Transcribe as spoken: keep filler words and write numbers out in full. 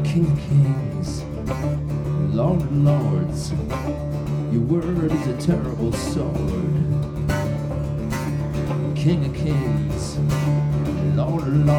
King of kings, Lord of lords, your word is a terrible sword. King of kings, Lord of lords.